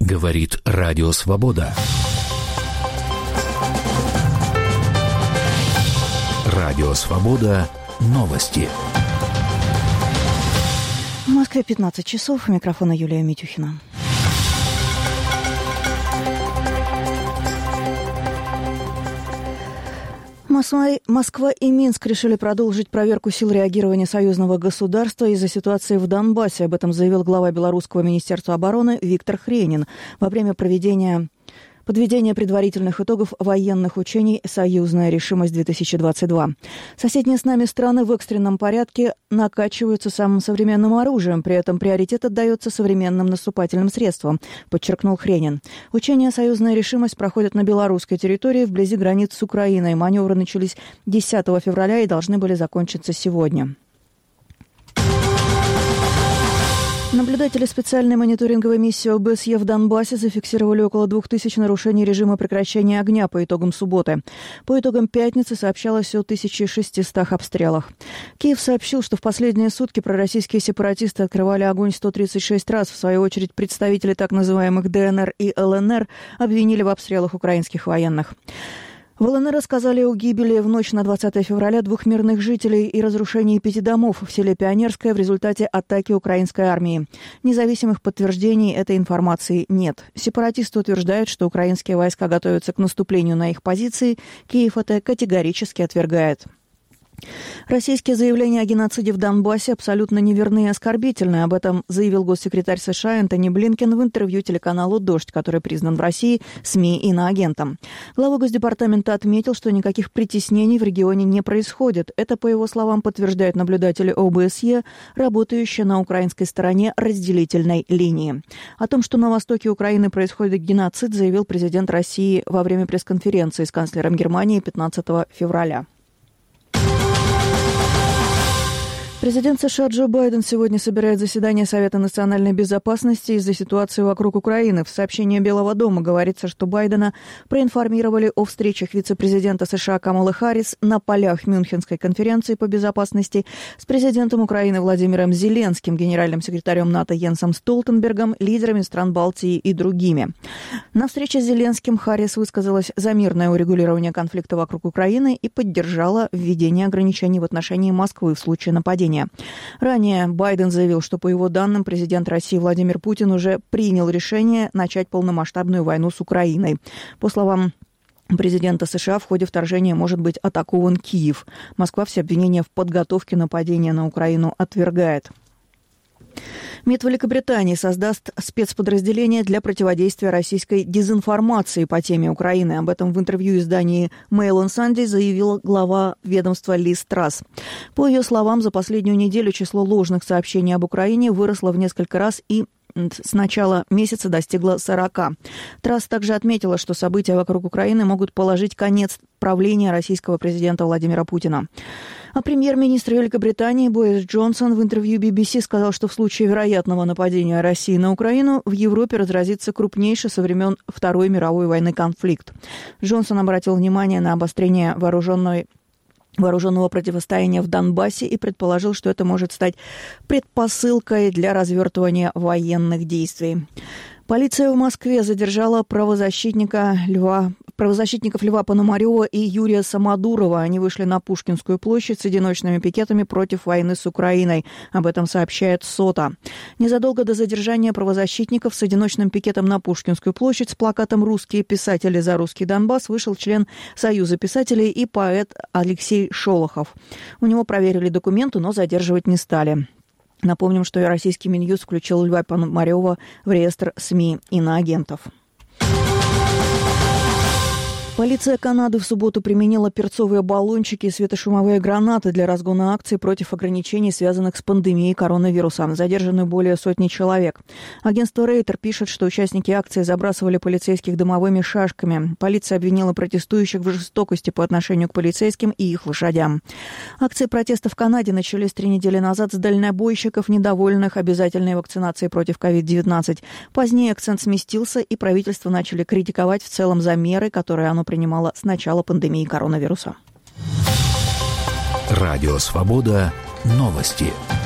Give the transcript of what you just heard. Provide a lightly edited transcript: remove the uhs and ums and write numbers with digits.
Говорит Радио Свобода. Радио Свобода. Новости. В Москве 15 часов. У микрофона Юлия Митюхина. Москва и Минск решили продолжить проверку сил реагирования союзного государства из-за ситуации в Донбассе. Об этом заявил глава Белорусского министерства обороны Виктор Хренин во время подведения предварительных итогов военных учений «Союзная решимость-2022». Соседние с нами страны в экстренном порядке накачиваются самым современным оружием, при этом приоритет отдается современным наступательным средствам, подчеркнул Хренин. Учения «Союзная решимость» проходят на белорусской территории вблизи границ с Украиной. Маневры начались 10 февраля и должны были закончиться сегодня. Наблюдатели специальной мониторинговой миссии ОБСЕ в Донбассе зафиксировали около 2000 нарушений режима прекращения огня по итогам субботы. По итогам пятницы сообщалось о 1600 обстрелах. Киев сообщил, что в последние сутки пророссийские сепаратисты открывали огонь 136 раз. В свою очередь, представители так называемых ДНР и ЛНР обвинили в обстрелах украинских военных. В ЛНР рассказали о гибели в ночь на 20 февраля 2 мирных жителей и разрушении 5 домов в селе Пионерское в результате атаки украинской армии. Независимых подтверждений этой информации нет. Сепаратисты утверждают, что украинские войска готовятся к наступлению на их позиции. Киев это категорически отвергает. Российские заявления о геноциде в Донбассе абсолютно неверны и оскорбительны. Об этом заявил госсекретарь США Энтони Блинкен в интервью телеканалу «Дождь», который признан в России СМИ иноагентом. Глава Госдепартамента отметил, что никаких притеснений в регионе не происходит. Это, по его словам, подтверждают наблюдатели ОБСЕ, работающие на украинской стороне разделительной линии. О том, что на востоке Украины происходит геноцид, заявил президент России во время пресс-конференции с канцлером Германии 15 февраля. Президент США Джо Байден сегодня собирает заседание Совета национальной безопасности из-за ситуации вокруг Украины. В сообщении Белого дома говорится, что Байдена проинформировали о встречах вице-президента США Камалы Харрис на полях Мюнхенской конференции по безопасности с президентом Украины Владимиром Зеленским, генеральным секретарем НАТО Йенсом Столтенбергом, лидерами стран Балтии и другими. На встрече с Зеленским Харрис высказалась за мирное урегулирование конфликта вокруг Украины и поддержала введение ограничений в отношении Москвы в случае нападения. Ранее Байден заявил, что, по его данным, президент России Владимир Путин уже принял решение начать полномасштабную войну с Украиной. По словам президента США, в ходе вторжения может быть атакован Киев. Москва все обвинения в подготовке нападения на Украину отвергает. МИД Великобритании создаст спецподразделение для противодействия российской дезинформации по теме Украины. Об этом в интервью издании Mail on Sunday заявила глава ведомства Лиз Трасс. По ее словам, за последнюю неделю число ложных сообщений об Украине выросло в несколько раз и с начала месяца достигла 40. Трасс также отметила, что события вокруг Украины могут положить конец правлению российского президента Владимира Путина. А премьер-министр Великобритании Борис Джонсон в интервью BBC сказал, что в случае вероятного нападения России на Украину в Европе разразится крупнейший со времен Второй мировой войны конфликт. Джонсон обратил внимание на обострение вооруженного противостояния в Донбассе и предположил, что это может стать предпосылкой для развертывания военных действий. Полиция в Москве задержала правозащитников Льва Пономарёва и Юрия Самодурова. Они вышли на Пушкинскую площадь с одиночными пикетами против войны с Украиной. Об этом сообщает СОТА. Незадолго до задержания правозащитников с одиночным пикетом на Пушкинскую площадь с плакатом «Русские писатели за русский Донбасс» вышел член Союза писателей и поэт Алексей Шолохов. У него проверили документы, но задерживать не стали. Напомним, что и российский Минюст включил Льва Пономарёва в реестр СМИ иноагентов. Полиция Канады в субботу применила перцовые баллончики и светошумовые гранаты для разгона акций против ограничений, связанных с пандемией коронавируса. Задержаны более сотни человек. Агентство Рейтер пишет, что участники акции забрасывали полицейских дымовыми шашками. Полиция обвинила протестующих в жестокости по отношению к полицейским и их лошадям. Акции протеста в Канаде начались 3 недели назад с дальнобойщиков, недовольных обязательной вакцинацией против COVID-19. Позднее акцент сместился, и правительство начали критиковать в целом за меры, которые оно принимала с начала пандемии коронавируса. Радио Свобода. Новости.